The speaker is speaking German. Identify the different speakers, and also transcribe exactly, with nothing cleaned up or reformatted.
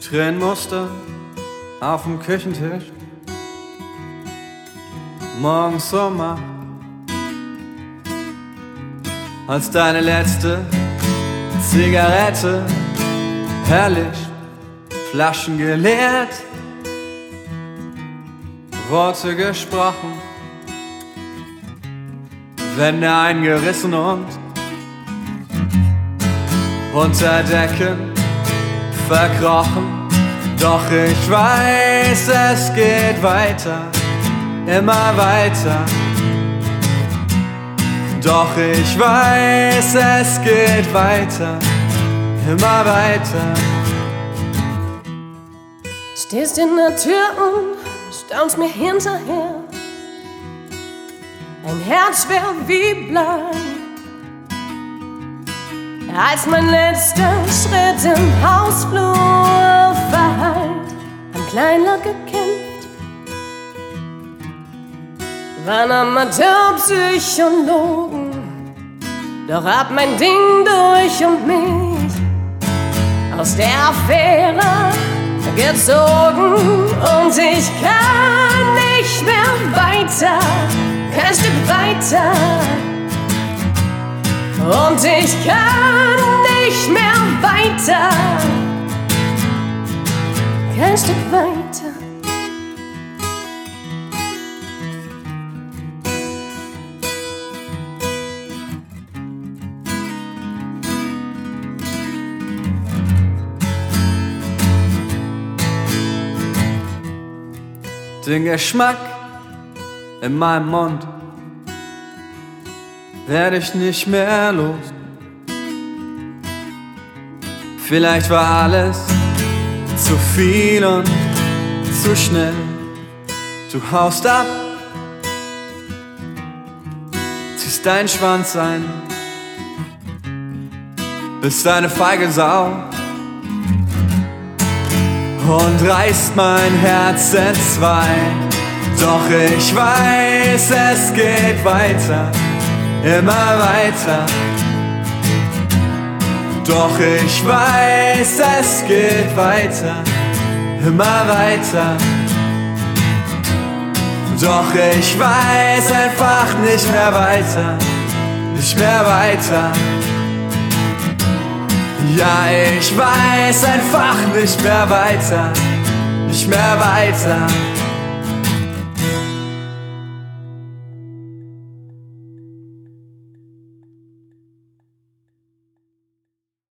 Speaker 1: Tränenmuster auf dem Küchentisch, morgens Sommer, als deine letzte Zigarette herrlich, Flaschen geleert, Worte gesprochen, Wände eingerissen und unter Decken verkrochen. Doch ich weiß, es geht weiter, immer weiter. Doch ich weiß, es geht weiter, immer weiter.
Speaker 2: Stehst in der Tür und staunst mir hinterher. Ein Herz schwer wie Blei, als mein letzter Schritt im Hausflur verhallt. Am Kleinlaut gekämpft, waren Amateurpsychologen, doch hab mein Ding durch und mich aus der Affäre gezogen. Und ich kann nicht mehr weiter, kein Stück weiter. Und ich kann nicht mehr weiter, kein Stück weiter.
Speaker 1: Den Geschmack in meinem Mund werde ich nicht mehr los. Vielleicht war alles zu viel und zu schnell. Du haust ab, ziehst deinen Schwanz ein, bist eine feige Sau und reißt mein Herz entzwei. Doch ich weiß, es geht weiter, immer weiter. Doch ich weiß, es geht weiter, immer weiter. Doch ich weiß einfach nicht mehr weiter, nicht mehr weiter. Ja, ich weiß einfach nicht mehr weiter, nicht mehr weiter.